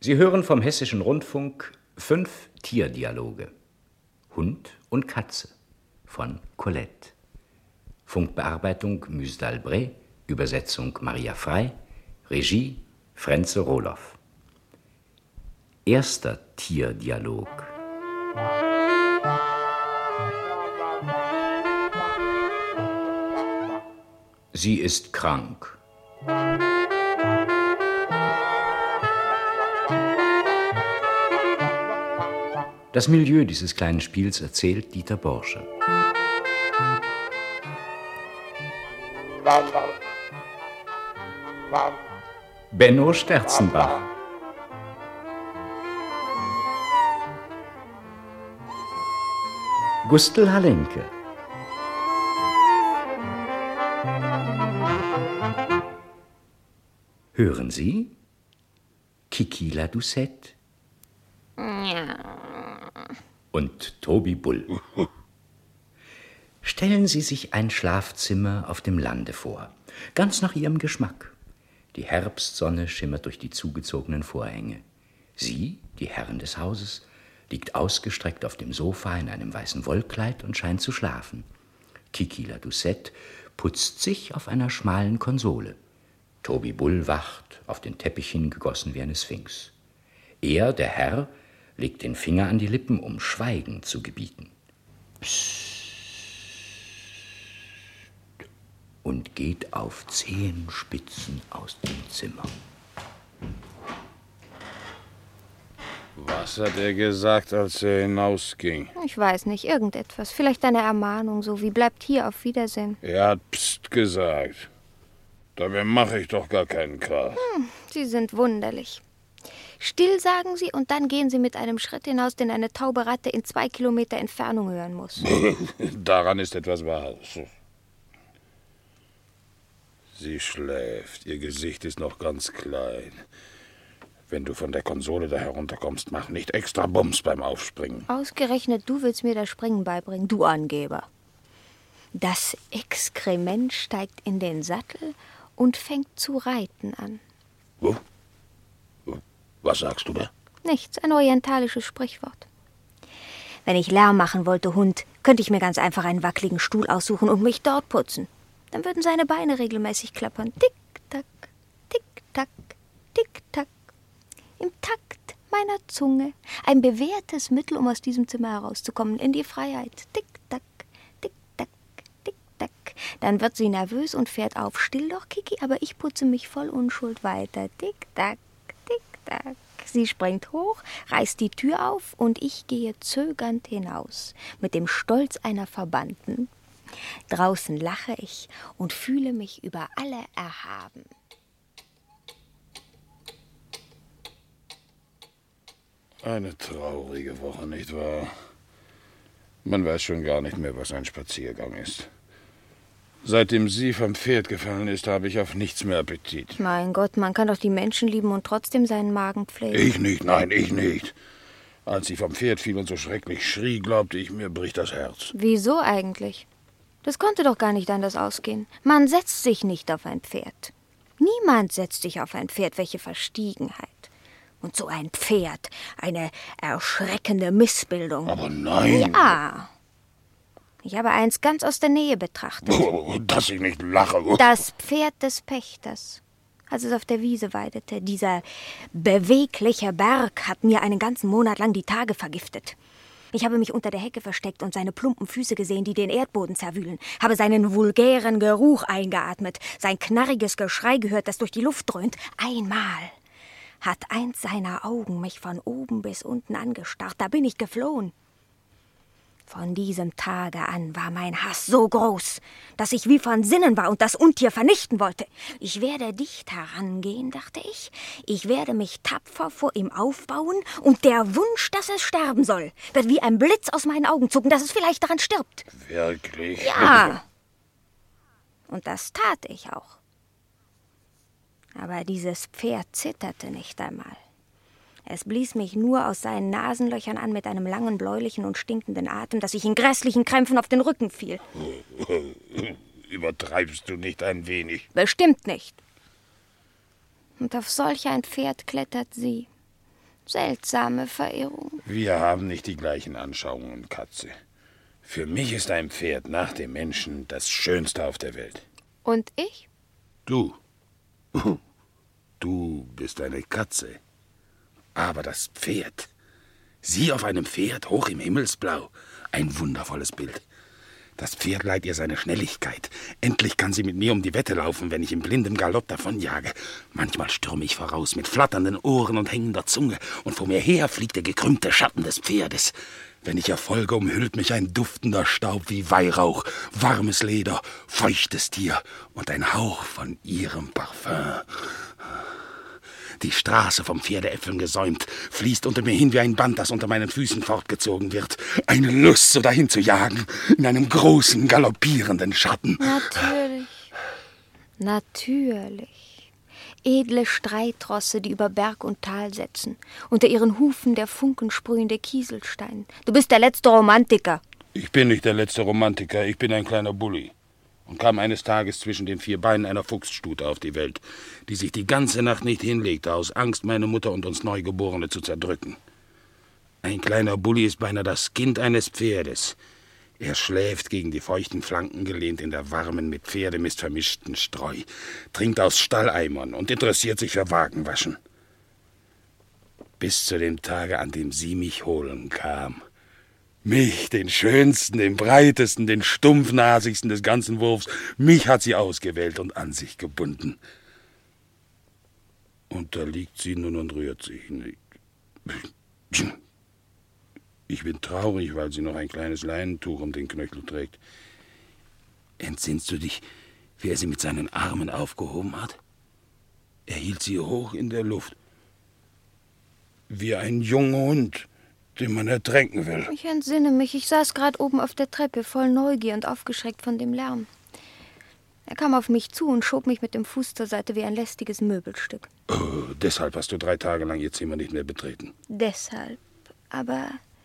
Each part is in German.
Sie hören vom Hessischen Rundfunk 5 Tierdialoge. Hund und Katze von Colette. Funkbearbeitung Müsdalbret, Übersetzung Maria Frey, Regie Frenze Roloff. Erster Tierdialog. Sie ist krank. Das Milieu dieses kleinen Spiels erzählt Dieter Borsche. Benno Sterzenbach. Gustl Halenke. Hören Sie? Kiki la Doucette. Und Tobi Bull. Stellen Sie sich ein Schlafzimmer auf dem Lande vor, ganz nach Ihrem Geschmack. Die Herbstsonne schimmert durch die zugezogenen Vorhänge. Sie, die Herrin des Hauses, liegt ausgestreckt auf dem Sofa in einem weißen Wollkleid und scheint zu schlafen. Kiki la Doucette putzt sich auf einer schmalen Konsole. Tobi Bull wacht, auf den Teppich hingegossen wie eine Sphinx. Er, der Herr, legt den Finger an die Lippen, um Schweigen zu gebieten. Psst. Und geht auf Zehenspitzen aus dem Zimmer. Was hat er gesagt, als er hinausging? Ich weiß nicht, irgendetwas. Vielleicht eine Ermahnung, so wie bleibt hier, auf Wiedersehen. Er hat Psst gesagt. Dabei mache ich doch gar keinen Krach. Sie sind wunderlich. Still, sagen Sie, und dann gehen Sie mit einem Schritt hinaus, den eine taube Ratte in 2 Kilometer Entfernung hören muss. Daran ist etwas Wahres. Sie schläft. Ihr Gesicht ist noch ganz klein. Wenn du von der Konsole da herunterkommst, mach nicht extra Bums beim Aufspringen. Ausgerechnet du willst mir das Springen beibringen, du Angeber. Das Exkrement steigt in den Sattel und fängt zu reiten an. Wo? Was sagst du da? Nichts, ein orientalisches Sprichwort. Wenn ich Lärm machen wollte, Hund, könnte ich mir ganz einfach einen wackeligen Stuhl aussuchen und mich dort putzen. Dann würden seine Beine regelmäßig klappern. Tick-Tack, Tick-Tack, Tick-Tack. Im Takt meiner Zunge. Ein bewährtes Mittel, um aus diesem Zimmer herauszukommen, in die Freiheit. Tick-Tack, Tick-Tack, Tick-Tack. Dann wird sie nervös und fährt auf. Still doch, Kiki, aber ich putze mich voll Unschuld weiter. Tick-Tack, Tick-Tack. Sie springt hoch, reißt die Tür auf und ich gehe zögernd hinaus, mit dem Stolz einer Verbannten. Draußen lache ich und fühle mich über alle erhaben. Eine traurige Woche, nicht wahr? Man weiß schon gar nicht mehr, was ein Spaziergang ist. Seitdem sie vom Pferd gefallen ist, habe ich auf nichts mehr Appetit. Mein Gott, man kann doch die Menschen lieben und trotzdem seinen Magen pflegen. Ich nicht, nein, ich nicht. Als sie vom Pferd fiel und so schrecklich schrie, glaubte ich, mir bricht das Herz. Wieso eigentlich? Das konnte doch gar nicht anders ausgehen. Man setzt sich nicht auf ein Pferd. Niemand setzt sich auf ein Pferd, welche Verstiegenheit. Und so ein Pferd, eine erschreckende Missbildung. Aber nein. Ja. Ich habe eins ganz aus der Nähe betrachtet. Oh, dass ich nicht lache. Das Pferd des Pächters, als es auf der Wiese weidete. Dieser bewegliche Berg hat mir einen ganzen Monat lang die Tage vergiftet. Ich habe mich unter der Hecke versteckt und seine plumpen Füße gesehen, die den Erdboden zerwühlen. Habe seinen vulgären Geruch eingeatmet, sein knarriges Geschrei gehört, das durch die Luft dröhnt. Einmal hat eins seiner Augen mich von oben bis unten angestarrt. Da bin ich geflohen. Von diesem Tage an war mein Hass so groß, dass ich wie von Sinnen war und das Untier vernichten wollte. Ich werde dicht herangehen, dachte ich. Ich werde mich tapfer vor ihm aufbauen und der Wunsch, dass es sterben soll, wird wie ein Blitz aus meinen Augen zucken, dass es vielleicht daran stirbt. Wirklich? Ja. Und das tat ich auch. Aber dieses Pferd zitterte nicht einmal. Es blies mich nur aus seinen Nasenlöchern an mit einem langen, bläulichen und stinkenden Atem, dass ich in grässlichen Krämpfen auf den Rücken fiel. Übertreibst du nicht ein wenig? Bestimmt nicht. Und auf solch ein Pferd klettert sie. Seltsame Verirrung. Wir haben nicht die gleichen Anschauungen, Katze. Für mich ist ein Pferd nach dem Menschen das Schönste auf der Welt. Und ich? Du. Du bist eine Katze. Aber das Pferd. Sie auf einem Pferd, hoch im Himmelsblau. Ein wundervolles Bild. Das Pferd leiht ihr seine Schnelligkeit. Endlich kann sie mit mir um die Wette laufen, wenn ich in blindem Galopp davonjage. Manchmal stürme ich voraus mit flatternden Ohren und hängender Zunge, und vor mir her fliegt der gekrümmte Schatten des Pferdes. Wenn ich erfolge, umhüllt mich ein duftender Staub wie Weihrauch, warmes Leder, feuchtes Tier und ein Hauch von ihrem Parfum. Die Straße vom Pferdeäpfeln gesäumt, fließt unter mir hin wie ein Band, das unter meinen Füßen fortgezogen wird. Eine Lust, so dahin zu jagen, in einem großen, galoppierenden Schatten. Natürlich. Natürlich. Edle Streitrosse, die über Berg und Tal setzen. Unter ihren Hufen der funkensprühende Kieselstein. Du bist der letzte Romantiker. Ich bin nicht der letzte Romantiker, ich bin ein kleiner Bulli. Und kam eines Tages zwischen den 4 Beinen einer Fuchsstute auf die Welt, die sich die ganze Nacht nicht hinlegte, aus Angst, meine Mutter und uns Neugeborene zu zerdrücken. Ein kleiner Bulli ist beinahe das Kind eines Pferdes. Er schläft gegen die feuchten Flanken gelehnt in der warmen, mit Pferdemist vermischten Streu, trinkt aus Stalleimern und interessiert sich für Wagenwaschen. Bis zu dem Tage, an dem sie mich holen kam. Mich, den schönsten, den breitesten, den stumpfnasigsten des ganzen Wurfs, mich hat sie ausgewählt und an sich gebunden. Und da liegt sie nun und rührt sich nicht. Ich bin traurig, weil sie noch ein kleines Leinentuch um den Knöchel trägt. Entsinnst du dich, wie er sie mit seinen Armen aufgehoben hat? Er hielt sie hoch in der Luft, wie ein junger Hund, den man ertränken will. Ich entsinne mich, ich saß gerade oben auf der Treppe, voll Neugier und aufgeschreckt von dem Lärm. Er kam auf mich zu und schob mich mit dem Fuß zur Seite wie ein lästiges Möbelstück. Oh, deshalb hast du 3 Tage lang ihr Zimmer nicht mehr betreten. Deshalb, aber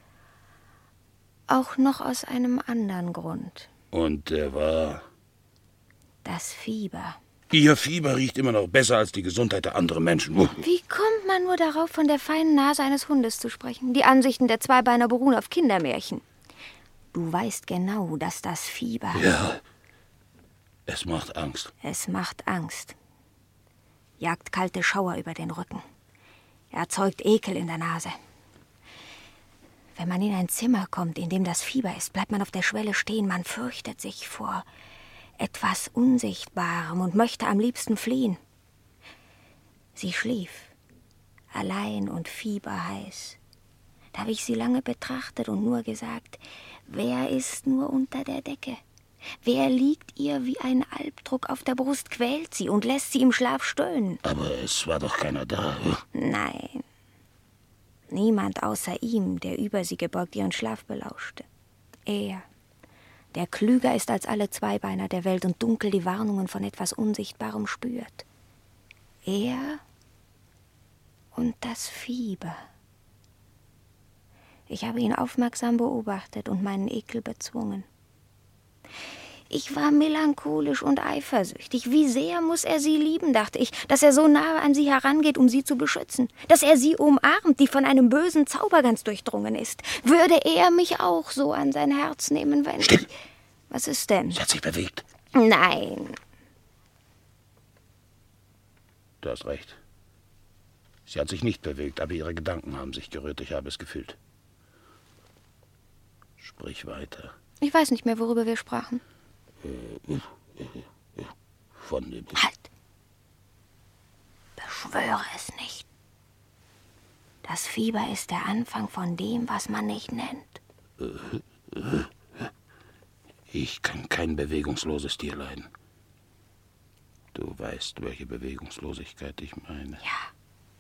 auch noch aus einem anderen Grund. Und der war? Das Fieber. Ihr Fieber riecht immer noch besser als die Gesundheit der anderen Menschen. Wie kommt man nur darauf, von der feinen Nase eines Hundes zu sprechen? Die Ansichten der Zweibeiner beruhen auf Kindermärchen. Du weißt genau, dass das Fieber... Ja, es macht Angst. Es macht Angst. Jagt kalte Schauer über den Rücken. Erzeugt Ekel in der Nase. Wenn man in ein Zimmer kommt, in dem das Fieber ist, bleibt man auf der Schwelle stehen. Man fürchtet sich vor etwas Unsichtbarem und möchte am liebsten fliehen. Sie schlief, allein und fieberheiß. Da habe ich sie lange betrachtet und nur gesagt, wer ist nur unter der Decke? Wer liegt ihr wie ein Albdruck auf der Brust, quält sie und lässt sie im Schlaf stöhnen? Aber es war doch keiner da. Nein, niemand außer ihm, der über sie gebeugt ihren Schlaf belauschte. Er, der klüger ist als alle Zweibeiner der Welt und dunkel die Warnungen von etwas Unsichtbarem spürt. Er und das Fieber. Ich habe ihn aufmerksam beobachtet und meinen Ekel bezwungen. Ich war melancholisch und eifersüchtig. Wie sehr muss er sie lieben, dachte ich, dass er so nahe an sie herangeht, um sie zu beschützen. Dass er sie umarmt, die von einem bösen Zauber ganz durchdrungen ist. Würde er mich auch so an sein Herz nehmen, wenn... Still! Was ist denn? Sie hat sich bewegt. Nein. Du hast recht. Sie hat sich nicht bewegt, aber ihre Gedanken haben sich gerührt. Ich habe es gefühlt. Sprich weiter. Ich weiß nicht mehr, worüber wir sprachen. Von dem... Halt! Beschwöre es nicht. Das Fieber ist der Anfang von dem, was man nicht nennt. Ich kann kein bewegungsloses Tier leiden. Du weißt, welche Bewegungslosigkeit ich meine. Ja.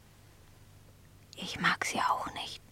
Ich mag sie auch nicht.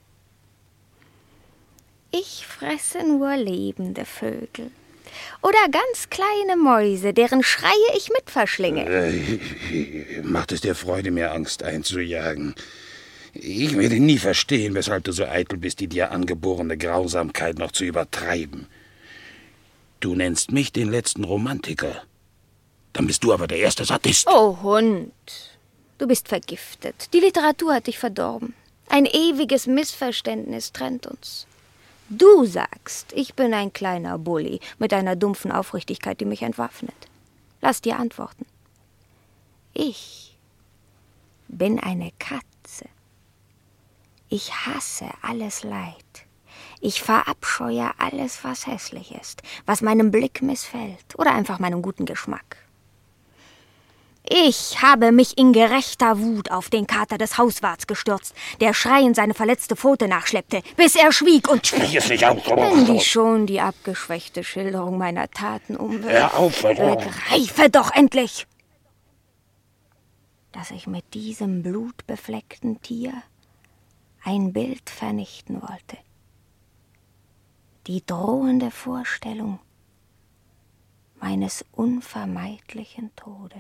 Ich fresse nur lebende Vögel. Oder ganz kleine Mäuse, deren Schreie ich mit verschlinge. Macht es dir Freude, mir Angst einzujagen? Ich werde nie verstehen, weshalb du so eitel bist, die dir angeborene Grausamkeit noch zu übertreiben. Du nennst mich den letzten Romantiker. Dann bist du aber der erste Sadist. Oh, Hund. Du bist vergiftet. Die Literatur hat dich verdorben. Ein ewiges Missverständnis trennt uns. Du sagst, ich bin ein kleiner Bulli mit einer dumpfen Aufrichtigkeit, die mich entwaffnet. Lass dir antworten. Ich bin eine Katze. Ich hasse alles Leid. Ich verabscheue alles, was hässlich ist, was meinem Blick missfällt oder einfach meinem guten Geschmack. Ich habe mich in gerechter Wut auf den Kater des Hauswarts gestürzt, der schreiend seine verletzte Pfote nachschleppte, bis er schwieg und... Sprich es nicht aus! Wenn dich schon die abgeschwächte Schilderung meiner Taten umwirft, Hör auf! begreife doch endlich, dass ich mit diesem blutbefleckten Tier ein Bild vernichten wollte. Die drohende Vorstellung meines unvermeidlichen Todes.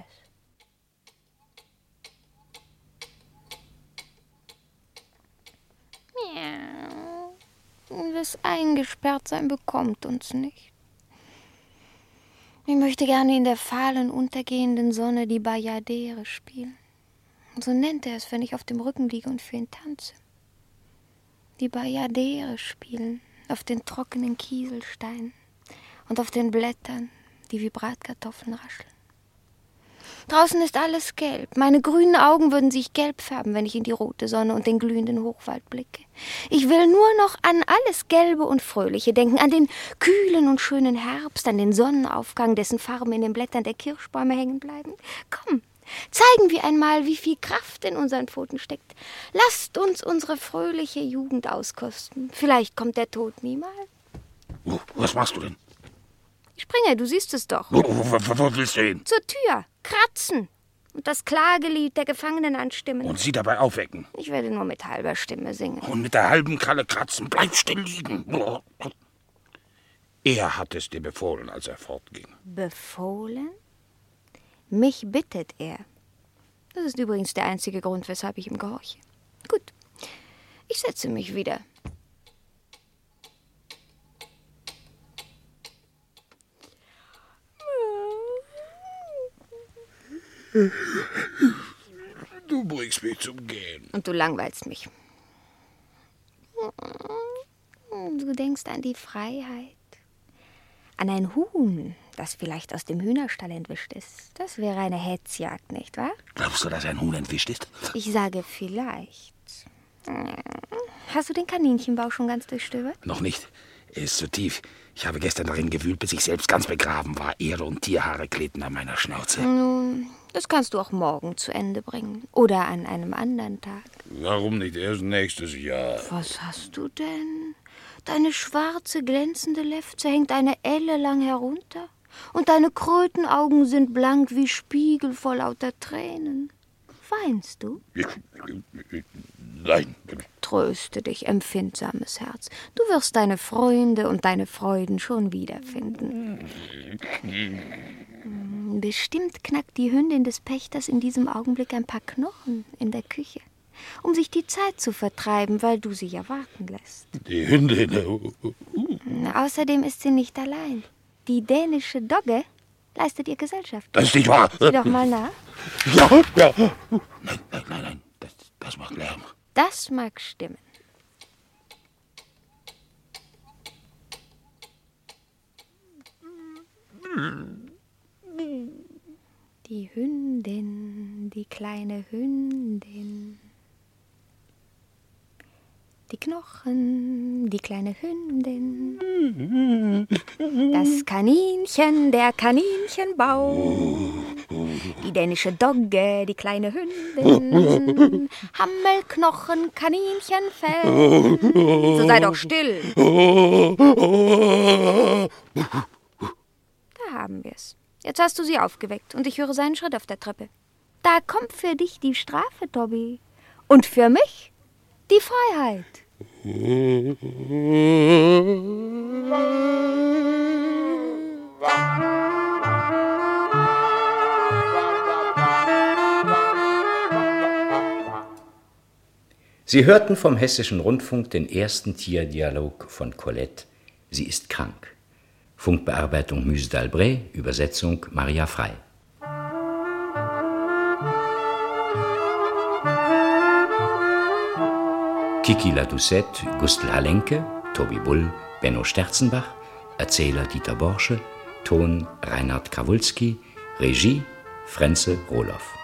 Das Eingesperrtsein bekommt uns nicht. Ich möchte gerne in der fahlen, untergehenden Sonne die Bayadere spielen. So nennt er es, wenn ich auf dem Rücken liege und für ihn tanze. Die Bayadere spielen auf den trockenen Kieselsteinen und auf den Blättern, die wie Bratkartoffeln rascheln. Draußen ist alles gelb. Meine grünen Augen würden sich gelb färben, wenn ich in die rote Sonne und den glühenden Hochwald blicke. Ich will nur noch an alles Gelbe und Fröhliche denken, an den kühlen und schönen Herbst, an den Sonnenaufgang, dessen Farben in den Blättern der Kirschbäume hängen bleiben. Komm, zeigen wir einmal, wie viel Kraft in unseren Pfoten steckt. Lasst uns unsere fröhliche Jugend auskosten. Vielleicht kommt der Tod niemals. Was machst du denn? Ich springe, du siehst es doch. Wo willst du hin? Zur Tür, kratzen und das Klagelied der Gefangenen anstimmen. Und sie dabei aufwecken. Ich werde nur mit halber Stimme singen. Und mit der halben Kralle kratzen. Bleib still liegen. Er hat es dir befohlen, als er fortging. Befohlen? Mich bittet er. Das ist übrigens der einzige Grund, weshalb ich ihm gehorche. Gut, ich setze mich wieder. Du bringst mich zum Gehen. Und du langweilst mich. Du denkst an die Freiheit. An ein Huhn, das vielleicht aus dem Hühnerstall entwischt ist. Das wäre eine Hetzjagd, nicht wahr? Glaubst du, dass ein Huhn entwischt ist? Ich sage vielleicht. Hast du den Kaninchenbau schon ganz durchstöbert? Noch nicht. Er ist zu tief. Ich habe gestern darin gewühlt, bis ich selbst ganz begraben war. Ehre und Tierhaare klebten an meiner Schnauze. Nun, das kannst du auch morgen zu Ende bringen. Oder an einem anderen Tag. Warum nicht erst nächstes Jahr? Was hast du denn? Deine schwarze, glänzende Lefze hängt eine Elle lang herunter. Und deine Krötenaugen sind blank wie Spiegel vor lauter Tränen. Weinst du? Nein. Tröste dich, empfindsames Herz. Du wirst deine Freunde und deine Freuden schon wiederfinden. Bestimmt knackt die Hündin des Pächters in diesem Augenblick ein paar Knochen in der Küche, um sich die Zeit zu vertreiben, weil du sie ja warten lässt. Die Hündin. Außerdem ist sie nicht allein. Die dänische Dogge leistet ihr Gesellschaft. Das ist nicht wahr. Sieh doch mal nach. Ja. Nein. Das macht Lärm. Das mag stimmen. Die Hündin, die kleine Hündin. Die Knochen, die kleine Hündin. Das Kaninchen, der Kaninchenbau. Die dänische Dogge, die kleine Hündin. Hammelknochen, Kaninchenfell. So sei doch still. Da haben wir's. Jetzt hast du sie aufgeweckt und ich höre seinen Schritt auf der Treppe. Da kommt für dich die Strafe, Tobi. Und für mich die Freiheit. Sie hörten vom Hessischen Rundfunk den ersten Tierdialog von Colette. Sie ist krank. Funkbearbeitung Muse d'Albret, Übersetzung Maria Frei. Kiki La Doucette, Gustl Halenke, Tobi Bull, Benno Sterzenbach, Erzähler Dieter Borsche, Ton Reinhard Krawulski, Regie Frenze Rohloff.